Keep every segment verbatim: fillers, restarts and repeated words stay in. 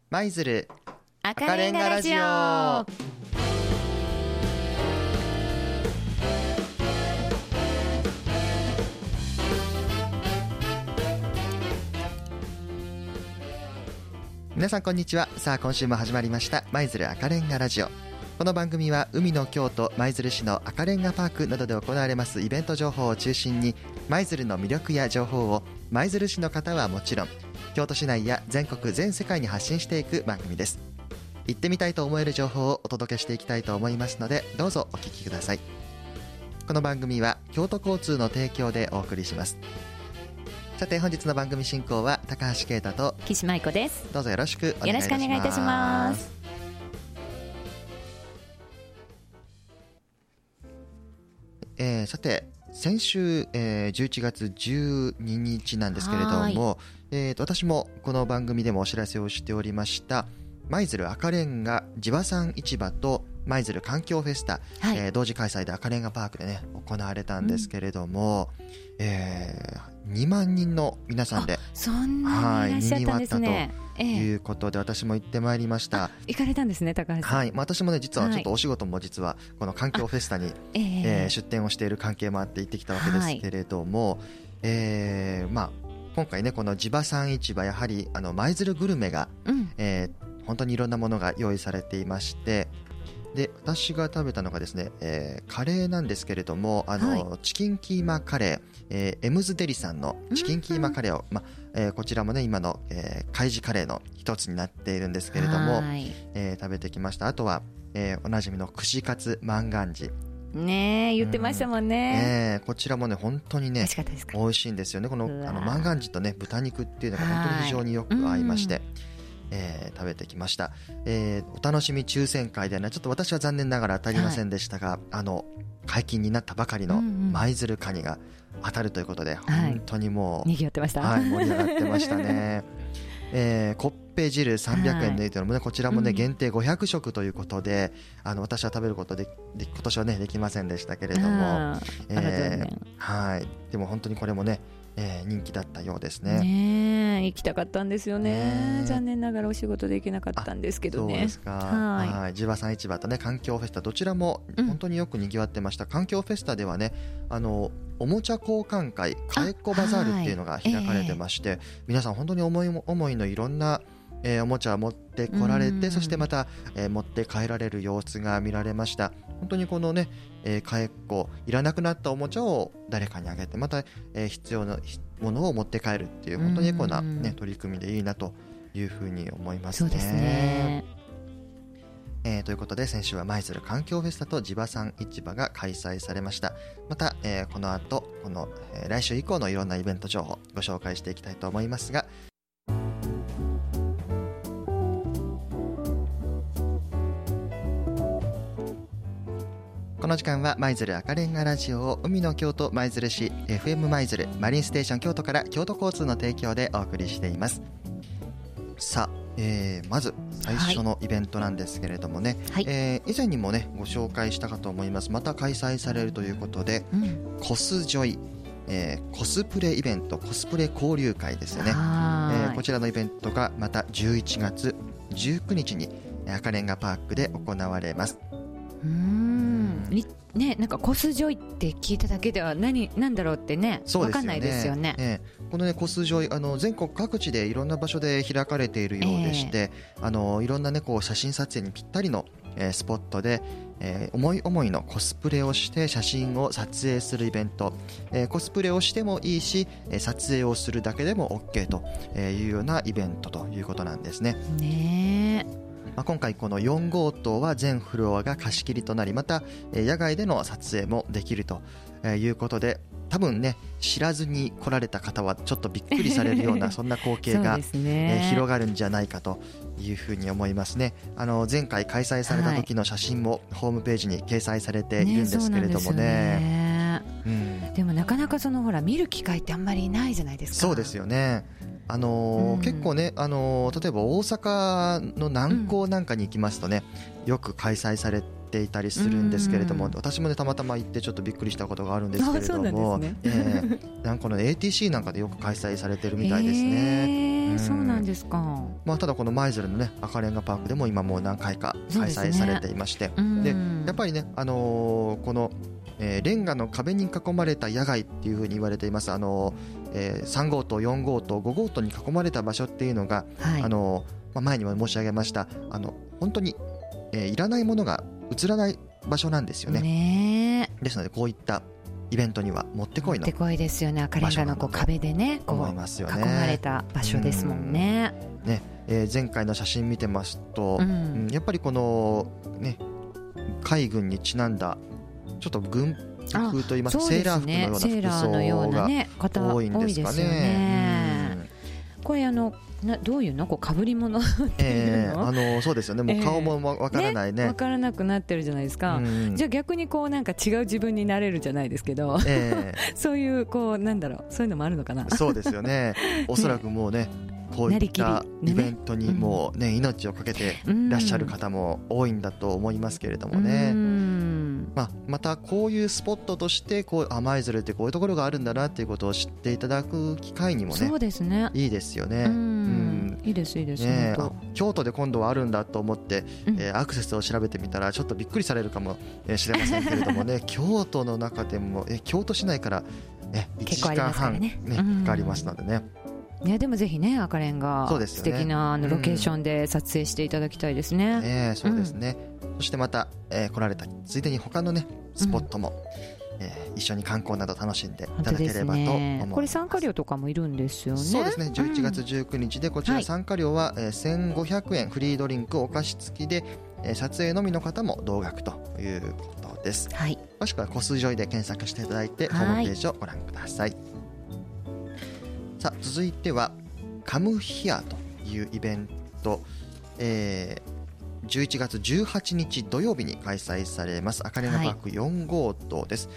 舞鶴赤レンガラジオ。 皆さんこんにちは。さあ今週も始まりました舞鶴赤レンガラジオ。この番組は海の京都舞鶴市の赤レンガパークなどで行われますイベント情報を中心に、舞鶴の魅力や情報を舞鶴市の方はもちろん京都市内や全国全世界に発信していく番組です。行ってみたいと思える情報をお届けしていきたいと思いますので、どうぞお聞きください。この番組は京都交通の提供でお送りします。さて本日の番組進行は高橋啓太と岸舞子です。 どうぞよろしくお願いいたします。 よろしくお願いいたします。 えー、さて先週、えー、じゅういちがつじゅうににちなんですけれども、えー、と私もこの番組でもお知らせをしておりました舞鶴赤レンガ地場産市場と舞鶴環境フェスタ、はい、えー、同時開催で赤レンガパークでね行われたんですけれども、うん、えー、にまんにんの皆さんでそんなにいらっしゃったんですね。 ということで、私も行ってまいりました。 行かれたんですね、高橋さん。 はい、まあ、私もね実はちょっとお仕事も実はこの環境フェスタに、えーえー、出店をしている関係もあって行ってきたわけですけれども、はい、えーまあ、今回ねこの地場産市場やはりあの舞鶴グルメが、うん、えー、本当にいろんなものが用意されていまして、で私が食べたのがですね、えー、カレーなんですけれどもあの、はい、チキンキーマカレー、えー、エムズデリさんのチキンキーマカレーを、まえー、こちらもね今の、えー、海事カレーの一つになっているんですけれども、えー、食べてきました。あとは、えー、おなじみの串カツ万願寺ねえ言ってましたもんね、 うん、ねこちらもね本当にね美味しいんですよね。このあの万願寺とね豚肉っていうのが本当に非常によく合いまして、えー、食べてきました、えー、お楽しみ抽選会でねちょっと私は残念ながら当たりませんでしたが、はい、あの解禁になったばかりの舞鶴カニが当たるということで、うんうん、本当にもう、 はい、賑わってました、 はい、盛り上がってましたねえー、コッペ汁さんびゃくえんでいいというのもね、こちらもね限定ごひゃくしょくということで、あの私は食べることでで今年はねできませんでしたけれども、えーはい、でも本当にこれもね、えー、人気だったようですね。 ね行きたかったんですよ ね, ね残念ながらお仕事できなかったんですけどね。 そうですか。はいはい、地場産市場とね環境フェスタどちらも本当によくにぎわってました、うん、環境フェスタではねあのおもちゃ交換会かえっこバザールっていうのが開かれてまして、はいえー、皆さん本当に思い思いのいろんなえー、おもちゃを持ってこられて、そしてまた、えー、持って帰られる様子が見られました。本当にこのね、えー、かえっこいらなくなったおもちゃを誰かにあげてまた、えー、必要なものを持って帰るっていう本当にエコな、ね、取り組みでいいなというふうに思いますね。 そうですね。 えー、ということで先週は舞鶴環境フェスタと地場産市場が開催されました。また、えー、この後この、えー、来週以降のいろんなイベント情報ご紹介していきたいと思いますが、この時間は舞鶴赤レンガラジオを海の京都舞鶴市 エフエム 舞鶴マリンステーション京都から京都交通の提供でお送りしています。さあ、えー、まず最初のイベントなんですけれどもね、はいえー、以前にもねご紹介したかと思います。また開催されるということで、うん、コスジョイ、えー、コスプレイベントコスプレ交流会ですよね、えー、こちらのイベントがまたじゅういちがつじゅうくにちに赤レンガパークで行われます。 うーんね、なんかコスジョイって聞いただけでは何なんだろうってね分かんないですよね。 えー、このねコスジョイあの全国各地でいろんな場所で開かれているようでして、えー、あのいろんなねこう写真撮影にぴったりの、えー、スポットで、えー、思い思いのコスプレをして写真を撮影するイベント、えー、コスプレをしてもいいし撮影をするだけでも OK というようなイベントということなんですね。 ねえまあ、今回このよん号棟は全フロアが貸し切りとなりまた野外での撮影もできるということで多分ね知らずに来られた方はちょっとびっくりされるようなそんな光景が、ね、広がるんじゃないかというふうに思いますね。あの前回開催された時の写真もホームページに掲載されているんですけれども ね, ね、 うん、でもなかなかそのほら見る機会ってあんまりいないじゃないですか。 そうですよね。あのーうん、結構ね、あのー、例えば大阪の南港なんかに行きますとね、うん、よく開催されていたりするんですけれども、うん、私もねたまたま行ってちょっとびっくりしたことがあるんですけれども、ねえー、なんかの エーティーシー なんかでよく開催されてるみたいですね。 えー、そうなんですか。 まあ、ただこの舞鶴のね赤レンガパークでも今もう何回か開催されていまして、で、ね、でやっぱりね、あのー、この、えー、レンガの壁に囲まれた野外っていうふうに言われています、あのーえー、さん号棟よん号棟ご号棟に囲まれた場所っていうのが、はい、あのーまあ、前にも申し上げましたあの本当に、えー、いらないものが映らない場所なんですよ ね, ねですのでこういったイベントにはもってこいのもってこいですよね。赤レンガのこう壁でねこう囲まれた場所ですもんね。 うんね、えー、前回の写真見てますと、うん、やっぱりこの、ね、海軍にちなんだちょっと軍服といいますか、セーラー服のような服装が多いんですかね。 これあのなどういうのこう被り物っていうの、 えー、あのそうですよね、もう顔もわからないね、 わ、えーね、からなくなってるじゃないですか、うん、じゃあ逆にこうなんか違う自分になれるじゃないですけど、えー、そういうこうなんだろう、そういうのもあるのかな。 そうですよねおそらくもうねこういったイベントにもうね、命をかけていらっしゃる方も多いんだと思いますけれどもね、うんまあ、またこういうスポットとしてこう舞鶴ってこういうところがあるんだなっていうことを知っていただく機会にもね、 そうですね、 いいですよね。うん、 いいですいいです、 ね、京都で今度はあるんだと思って、うんえー、アクセスを調べてみたらちょっとびっくりされるかもしれませんけれどもね京都の中でもえ京都市内から、ね、いちじかんはん、ねね、かかりますのでね。 いやでもぜひね赤レンガ、ね、素敵なあのロケーションで撮影していただきたいですね。 うんえー、そうですね、うん、そしてまた、えー、来られたついでに他のねスポットも、うんえー、一緒に観光など楽しんでいただければと思います。 これ参加料とかもいるんですよね。 そうですね、じゅういちがつじゅうくにちでこちら参加料は、はいえー、せんごひゃくえん、フリードリンクお菓子付きで、えー、撮影のみの方も同額ということです、はい、詳しくはコスジョイで検索していただいて、はい、ホームページをご覧ください。さあ続いてはカムヒアというイベント、えー、じゅういちがつじゅうはちにち土曜日に開催されます赤レンガパークよん号棟です、はい、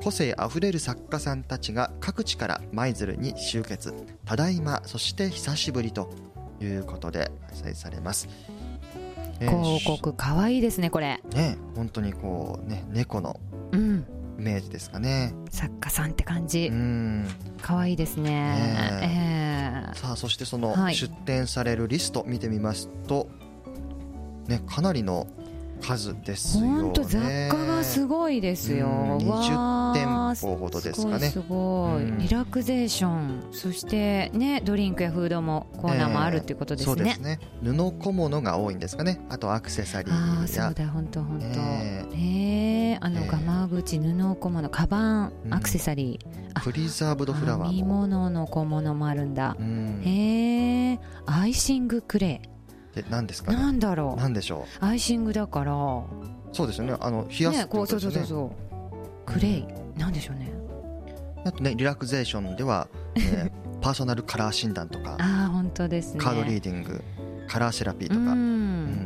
個性あふれる作家さんたちが各地から舞鶴に集結、ただいまそして久しぶりということで開催されます。 広告かわいいですねこれね、本当にこうね猫のイメージですかね、 うん、作家さんって感じ、うんかわいいですね、ねえー、さあそしてその出展されるリスト見てみますと、ね、かなりの数ですよね。 本当雑貨がすごいですよ、うん、 にじゅってんぽほどですかね。 すごいすごい、うん、リラクゼーション、そしてねドリンクやフードもコーナーもあるっていうことですね、えー、そうですね。 布小物が多いんですかね。あとアクセサリーや、 あそうだ本当本当、えー、えー、あのガマ口布小物カバン、うん、アクセサリー、 プリザーブドフラワーも、 編み物の小物もあるんだ、うん、へえー、アイシングクレイで何ですかね。 なんだろう、 何でしょう。 アイシングだからそうですよね、あの冷やすってことですよね。 そうそうそうそうクレイ、なんでしょうね。 あとねリラクゼーションでは、えー、パーソナルカラー診断とかあ本当ですね、 カードリーディング、カラーセラピーとか、うん、うん、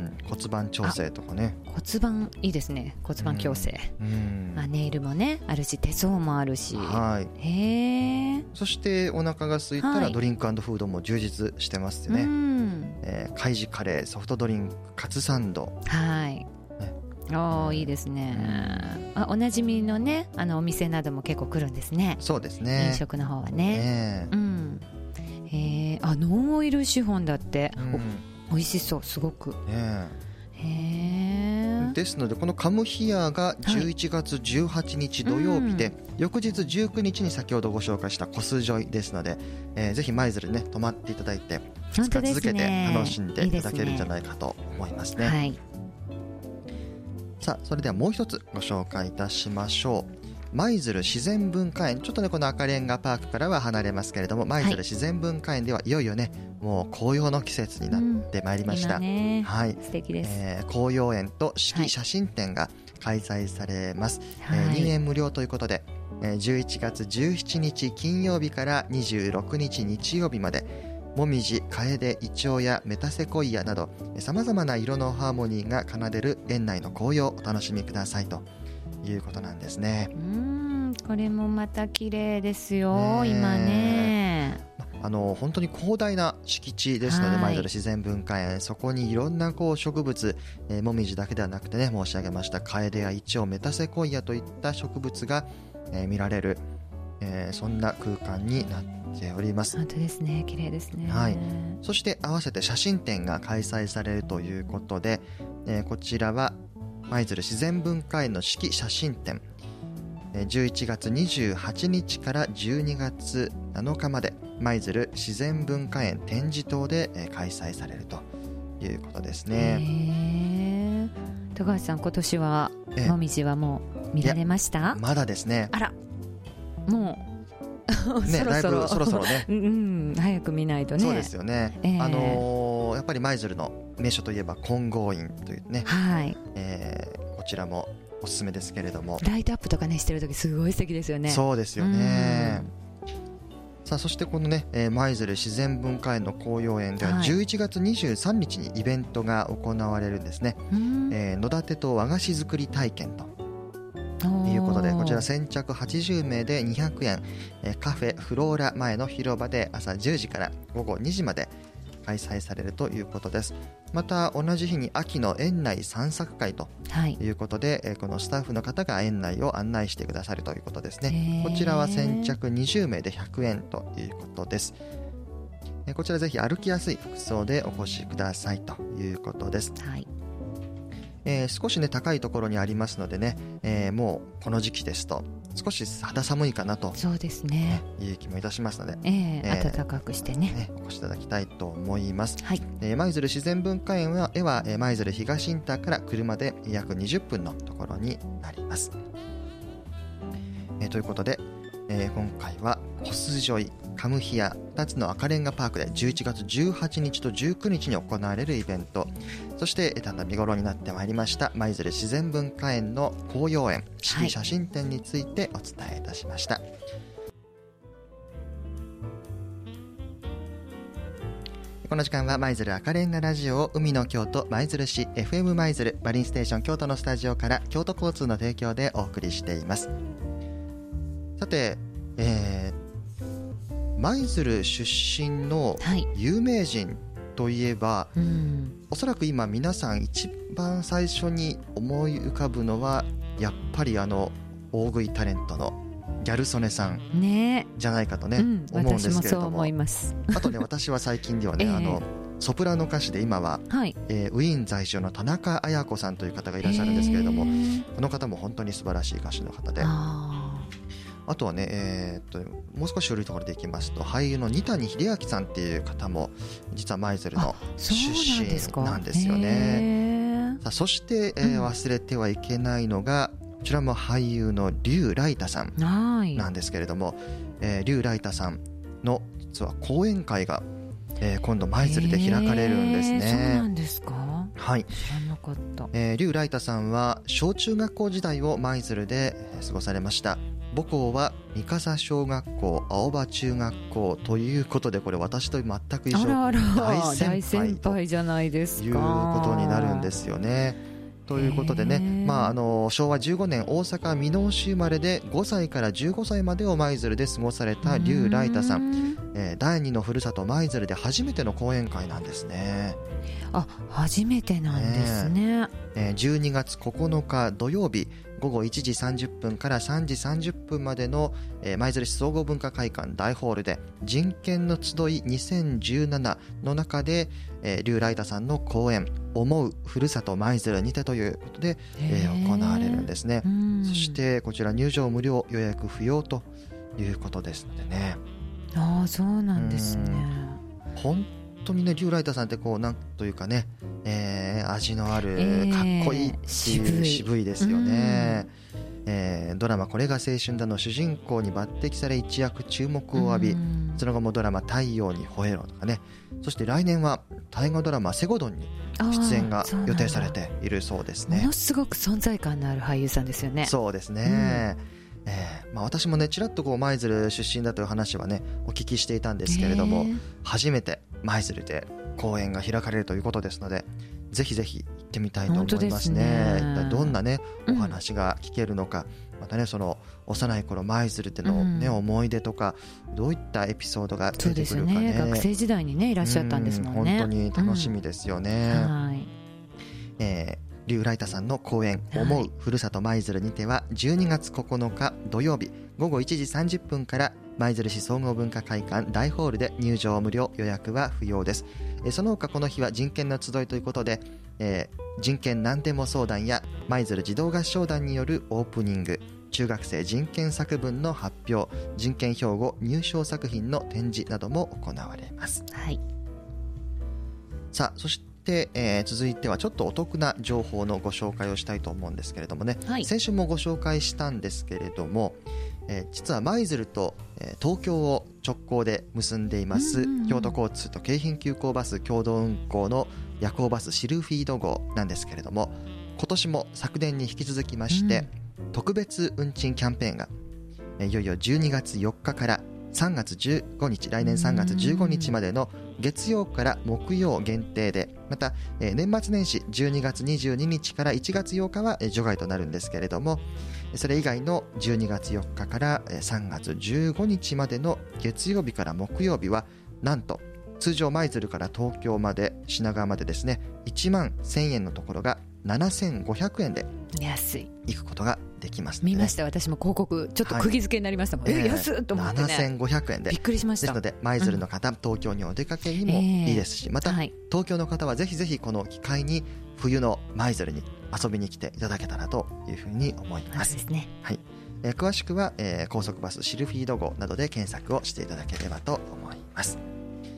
骨盤調整とかね。 骨盤いいですね、骨盤矯正、うんうん、まあ、ネイルもねあるし手相もあるし、はい、へー。 そしてお腹が空いたらドリンク&フードも充実してますよね、うんえー、海事カレー、ソフトドリンク、カツサンド、 はいおいいですね、うん、あおなじみのねあのお店なども結構来るんですね。 そうですね、 飲食の方はね、ね、うん、へあノンオイルシフォンだって、うん、おいしそうすごく、ね、へですのでこのカムヒアがじゅういちがつじゅうはちにち土曜日で、はい、うん、翌日じゅうくにちに先ほどご紹介したコスジョイですので、えー、ぜひ舞鶴ね泊まっていただいてふつか続けて楽しんでいただけるんじゃないかと思いますね。いいですね、はい。さあそれではもう一つご紹介いたしましょう。舞鶴自然文化園、ちょっとねこの赤レンガパークからは離れますけれども、舞鶴自然文化園ではいよいよねもう紅葉の季節になってまいりました、うん、今ね、はい、 素敵です、 えー、紅葉園と四季写真展が開催されます、はい、えー、入園無料ということで、えー、じゅういちがつじゅうしちにち金曜日からにじゅうろくにち日曜日までもみじ、カエデ、イチョウやメタセコイアなどさまざまな色のハーモニーが奏でる園内の紅葉をお楽しみくださいということなんですね。 うーんこれもまた綺麗ですよ、ね、今ねあの本当に広大な敷地ですので舞鶴自然文化園、そこにいろんなこう植物、えー、もみじだけではなくてね申し上げましたカエデやイチョウ、メタセコイアといった植物が、えー、見られるえー、そんな空間になっております。 本当ですね、綺麗ですね。 はい、そして合わせて写真展が開催されるということで、えー、こちらは舞鶴自然文化園の四季写真展、じゅういちがつにじゅうはちにちからじゅうにがつなのかまで舞鶴自然文化園展示棟で開催されるということですね。 高橋さん、今年はもみじはもう見られました？ まだですね。 あら、もうね、だいぶそろそろね、 うん、早く見ないとね。 そうですよね、えーあのー、やっぱり舞鶴の名所といえば金剛院というね、 はい、えー、こちらもおすすめですけれども、 ライトアップとかねしてる時すごい素敵ですよね。 そうですよね。さあ、そしてこのね舞鶴自然文化園の紅葉園ではじゅういちがつにじゅうさんにちにイベントが行われるんですね、えー、野立と和菓子作り体験ということで、こちら先着はちじゅうめいでにひゃくえん、えー、カフェフローラ前の広場で朝じゅうじからごごにじまで開催されるということです。また同じ日に秋の園内散策会ということで、はい、このスタッフの方が園内を案内してくださるということですね。こちらは先着にじゅうめいでひゃくえんということです。こちらぜひ歩きやすい服装でお越しくださいということです。はい、えー、少しね高いところにありますのでね、えー、もうこの時期ですと少し肌寒いかなと、 そうですね、 いう気もいたしますので、 えーえー、暖かくして ね, ねお越しいただきたいと思います。 はい、 えー、舞鶴自然文化園は絵は舞鶴東インターから車で約にじゅっぷんのところになります。えー、ということで、えー、今回はコスジョイカムヒアふたつの赤レンガパークでじゅういちがつじゅうはちにちとじゅうくにちに行われるイベント、そしてだんだん見頃になってまいりました舞鶴自然文化園の紅葉園四季写真展についてお伝えいたしました。はい、この時間は舞鶴赤レンガラジオを海の京都舞鶴市 エフエム 舞鶴マリンステーション京都のスタジオから京都交通の提供でお送りしています。さて、えー舞鶴出身の有名人といえば、はい、うん、おそらく今皆さん一番最初に思い浮かぶのはやっぱりあの大食いタレントのギャル曽根さんじゃないかとね、うん、思うんですけれども、私もそう思います。あとね、私は最近ではね、えー、あのソプラノ歌手で今は、はい、えー、ウィーン在住の田中綾子さんという方がいらっしゃるんですけれども、この方も本当に素晴らしい歌手の方で、あとはね、えー、っともう少し古いところでいきますと俳優の二谷秀明さんっていう方も実は舞鶴の出身なんですよね。さあ、そして、えー、忘れてはいけないのが、うん、こちらも俳優の劉来太さんなんですけれども、えー、劉来太さんの実は講演会が、えー、今度舞鶴で開かれるんですね。 そうなんですか。 はい、 知らなかった。 えー、劉来太さんは小中学校時代を舞鶴で過ごされました。母校は三笠小学校青葉中学校ということで、これ私と全く一緒、 あらあら大先輩大先輩じゃないですか、 いうことになるんですよね。ということでね、まあ、あのしょうわじゅうごねん大阪箕面市生まれでごさいからじゅうごさいまでを舞鶴で過ごされた劉来太さん、えー、だいにのふるさと舞鶴で初めての講演会なんですね。 あ、初めてなんですね。ね、 えー、じゅうにがつここのか土曜日ごごいちじさんじゅっぷんからさんじさんじゅっぷんまでの舞鶴市総合文化会館大ホールで人権の集いにせんじゅうななの中で、えー、劉来太さんの講演思うふるさと舞鶴にてということで、えー、行われるんですね。そしてこちら入場無料予約不要ということですのでね。 ああ、そうなんですね。 本当にね、劉来太さんってこうなんというかね、えー、味のある、えー、かっこいいっていう渋い、渋いですよね。えー、ドラマこれが青春だの主人公に抜擢され一躍注目を浴び、その後もドラマ太陽に吠えろとかね、そして来年は大河ドラマセゴドンに出演が予定されているそうですね。 ものすごく存在感のある俳優さんですよね。 そうですね、うん、えーまあ、私もねちらっとこう舞鶴出身だという話はねお聞きしていたんですけれども、初めて舞鶴で講演が開かれるということですので、ぜひぜひ行ってみたいと思いますね。一体どんなねお話が聞けるのか、うん、またねその幼い頃舞鶴での、ね、うん、思い出とかどういったエピソードが出てくるかね。 そうですね、学生時代にねいらっしゃったんですもんね。 本当に楽しみですよね。 うん、はい、 えーリュウライタさんの講演、はい、思うふるさと舞鶴にてはじゅうにがつここのか土曜日ごごいちじさんじゅっぷんから舞鶴市総合文化会館大ホールで入場無料、予約は不要です。えその他この日は人権の集いということで、えー、人権何でも相談や舞鶴児童合唱団によるオープニング、中学生人権作文の発表、人権標語入賞作品の展示なども行われます。 はい、 さあそしてでえー、続いてはちょっとお得な情報のご紹介をしたいと思うんですけれどもね、はい、先週もご紹介したんですけれども、えー、実は舞鶴と、えー、東京を直行で結んでいます、うんうんうん、京都交通と京浜急行バス共同運行の夜行バスシルフィード号なんですけれども、今年も昨年に引き続きまして、うん、特別運賃キャンペーンが、えー、いよいよじゅうにがつよっかからさんがつじゅうごにち、来年さんがつじゅうごにちまでの月曜から木曜限定で、また、えー、年末年始じゅうにがつにじゅうににちからいちがつようかは、えー、除外となるんですけれども、それ以外のじゅうにがつよっかから、えー、さんがつじゅうごにちまでの月曜日から木曜日はなんと通常舞鶴から東京まで品川までですねいちまんせんえんのところがななせんごひゃくえんで安い行くことができますので、ね、 見ました。私も広告ちょっと釘付けになりましたもん、はい、えー、安っと思ってね、 ななせんごひゃくえんでびっくりしました。 ですので舞鶴の方、うん、東京にお出かけにもいいですし、えー、また、はい、東京の方はぜひぜひこの機会に冬の舞鶴に遊びに来ていただけたらというふうに思います。 そうですね、 はい、えー、詳しくは、えー、高速バスシルフィード号などで検索をしていただければと思います。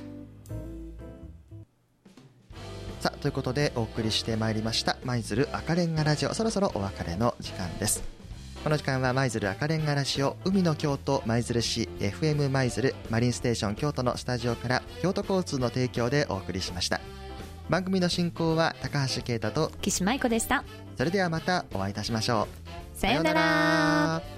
さあということでお送りしてまいりました舞鶴赤レンガラジオ、そろそろお別れの時間です。この時間は舞鶴赤レンガラジオ海の京都舞鶴市 エフエム 舞鶴マリンステーション京都のスタジオから京都交通の提供でお送りしました。番組の進行は高橋啓太と岸舞子でした。 それではまたお会いいたしましょう。さようなら。